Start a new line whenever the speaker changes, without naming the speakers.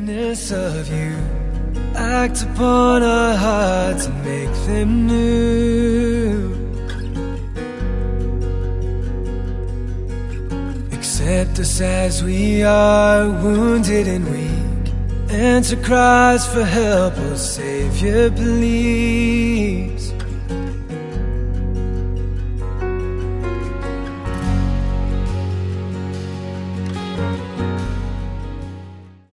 goodness of you, act upon our hearts and make them new. Accept us as we are, wounded and weak. Answer cries for help, oh Savior, please.